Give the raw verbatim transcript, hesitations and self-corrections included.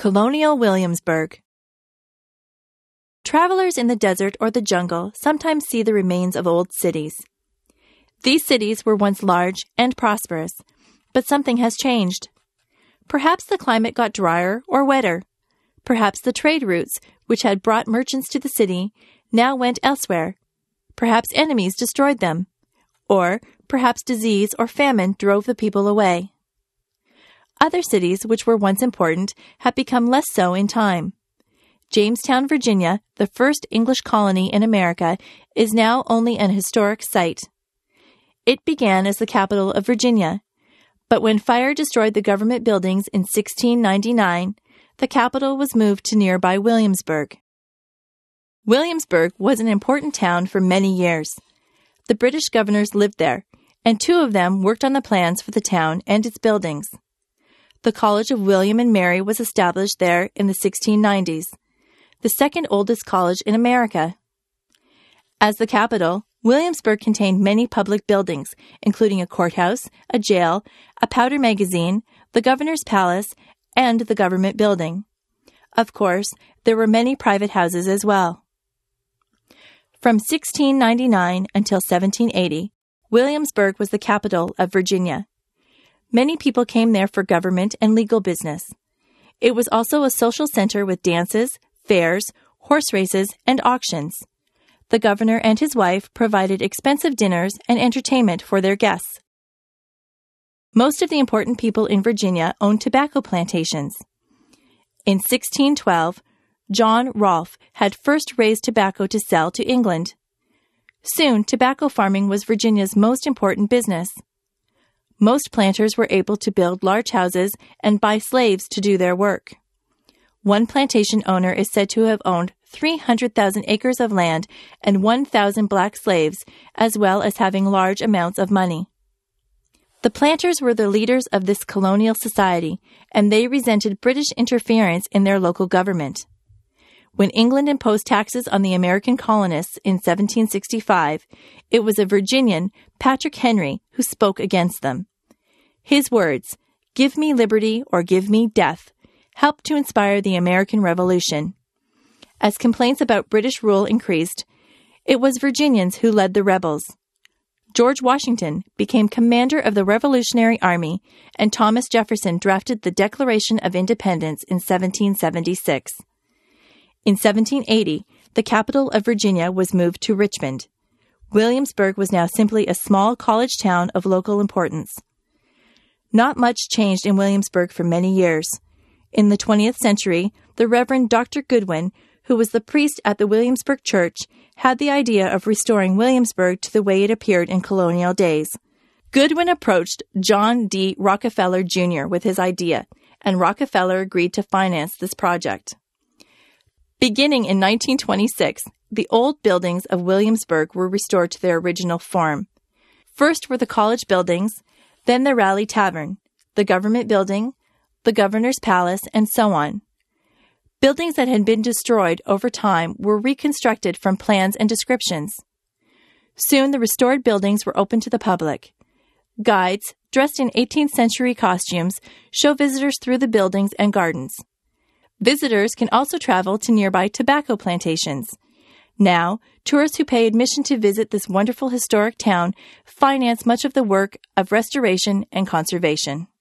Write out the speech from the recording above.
Colonial Williamsburg. Travelers in the desert or the jungle sometimes see the remains of old cities. These cities were once large and prosperous, but something has changed. Perhaps the climate got drier or wetter. Perhaps the trade routes, which had brought merchants to the city, now went elsewhere. Perhaps enemies destroyed them. Or perhaps disease or famine drove the people away. Other cities, which were once important, have become less so in time. Jamestown, Virginia, the first English colony in America, is now only an historic site. It began as the capital of Virginia, but when fire destroyed the government buildings in sixteen ninety-nine, the capital was moved to nearby Williamsburg. Williamsburg was an important town for many years. The British governors lived there, and two of them worked on the plans for the town and its buildings. The College of William and Mary was established there in the sixteen nineties, the second oldest college in America. As the capital, Williamsburg contained many public buildings, including a courthouse, a jail, a powder magazine, the governor's palace, and the government building. Of course, there were many private houses as well. From sixteen ninety-nine until seventeen eighty, Williamsburg was the capital of Virginia. Many people came there for government and legal business. It was also a social center with dances, fairs, horse races, and auctions. The governor and his wife provided expensive dinners and entertainment for their guests. Most of the important people in Virginia owned tobacco plantations. In sixteen twelve, John Rolfe had first raised tobacco to sell to England. Soon, tobacco farming was Virginia's most important business. Most planters were able to build large houses and buy slaves to do their work. One plantation owner is said to have owned three hundred thousand acres of land and one thousand black slaves, as well as having large amounts of money. The planters were the leaders of this colonial society, and they resented British interference in their local government. When England imposed taxes on the American colonists in seventeen sixty-five, it was a Virginian, Patrick Henry, who spoke against them. His words, "Give me liberty or give me death," helped to inspire the American Revolution. As complaints about British rule increased, it was Virginians who led the rebels. George Washington became commander of the Revolutionary Army, and Thomas Jefferson drafted the Declaration of Independence in seventeen seventy-six. In seventeen eighty, the capital of Virginia was moved to Richmond. Williamsburg was now simply a small college town of local importance. Not much changed in Williamsburg for many years. In the twentieth century, the Reverend Doctor Goodwin, who was the priest at the Williamsburg Church, had the idea of restoring Williamsburg to the way it appeared in colonial days. Goodwin approached John D. Rockefeller Junior with his idea, and Rockefeller agreed to finance this project. Beginning in nineteen twenty-six, the old buildings of Williamsburg were restored to their original form. First were the college buildings, then the Raleigh Tavern, the government building, the governor's palace, and so on. Buildings that had been destroyed over time were reconstructed from plans and descriptions. Soon the restored buildings were open to the public. Guides, dressed in eighteenth century costumes, show visitors through the buildings and gardens. Visitors can also travel to nearby tobacco plantations. Now, tourists who pay admission to visit this wonderful historic town finance much of the work of restoration and conservation.